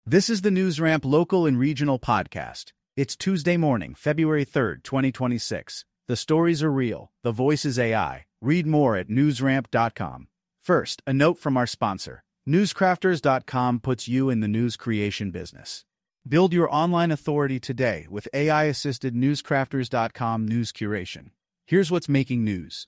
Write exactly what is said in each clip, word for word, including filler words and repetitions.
This is the NewsRamp local and regional podcast. It's Tuesday morning, February third, twenty twenty-six. The stories are real. The voice is A I. Read more at newsramp dot com. First, a note from our sponsor. newscrafters dot com puts you in the news creation business. Build your online authority today with A I-assisted newscrafters dot com news curation. Here's what's making news.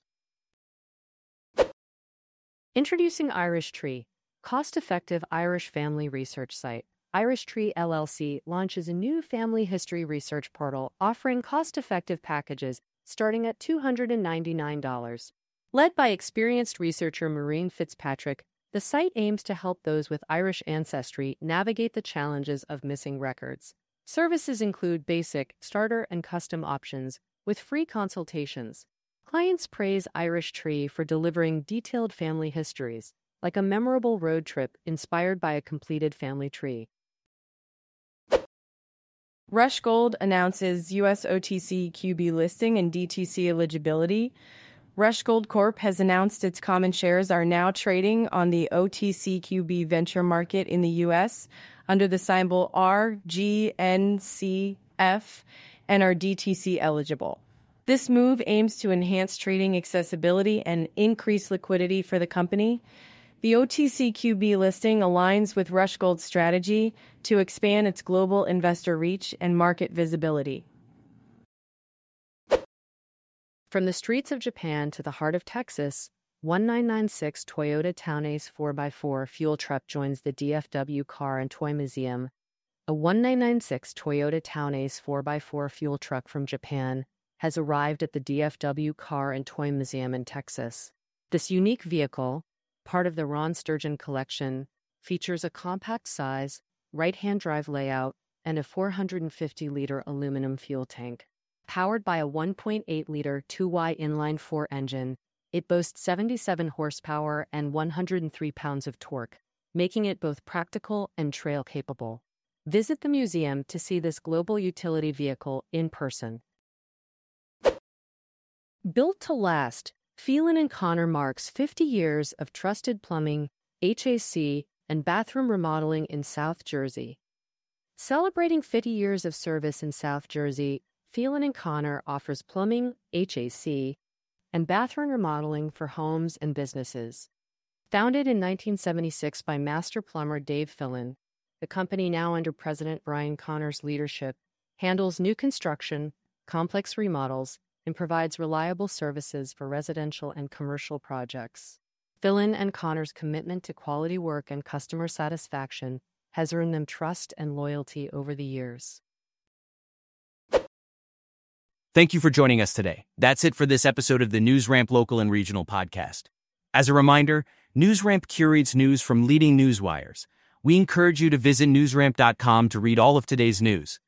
Introducing Irish Tree, cost-effective Irish family research site. Irish Tree L L C launches a new family history research portal offering cost-effective packages starting at two hundred ninety-nine dollars. Led by experienced researcher Maureen Fitzpatrick, the site aims to help those with Irish ancestry navigate the challenges of missing records. Services include basic, starter, and custom options, with free consultations. Clients praise Irish Tree for delivering detailed family histories, like a memorable road trip inspired by a completed family tree. Rush Gold announces U S O T C Q B listing and D T C eligibility. Rush Gold Corp has announced its common shares are now trading on the O T C Q B venture market in the U S under the symbol R G N C F and are D T C eligible. This move aims to enhance trading accessibility and increase liquidity for the company. The O T C Q B listing aligns with Rush Gold's strategy to expand its global investor reach and market visibility. From the streets of Japan to the heart of Texas, one nine nine six Toyota Townace four by four fuel truck joins the D F W Car and Toy Museum. A one nine nine six Toyota Townace four by four fuel truck from Japan has arrived at the D F W Car and Toy Museum in Texas. This unique vehicle, part of the Ron Sturgeon collection, features a compact size, right-hand drive layout, and a four hundred fifty liter aluminum fuel tank. Powered by a one point eight liter two Y inline-four engine, it boasts seventy-seven horsepower and one hundred three pounds of torque, making it both practical and trail-capable. Visit the museum to see this global utility vehicle in person. Built to last, Phelan and Connor marks fifty years of trusted plumbing, H A C, and bathroom remodeling in South Jersey. Celebrating fifty years of service in South Jersey, Phelan and Connor offers plumbing, H A C, and bathroom remodeling for homes and businesses. Founded in nineteen seventy-six by master plumber Dave Phelan, the company, now under President Brian Connor's leadership, handles new construction, complex remodels, and provides reliable services for residential and commercial projects. Phelan and Connor's commitment to quality work and customer satisfaction has earned them trust and loyalty over the years. Thank you for joining us today. That's it for this episode of the NewsRamp Local and Regional Podcast. As a reminder, NewsRamp curates news from leading news wires. We encourage you to visit newsramp dot com to read all of today's news.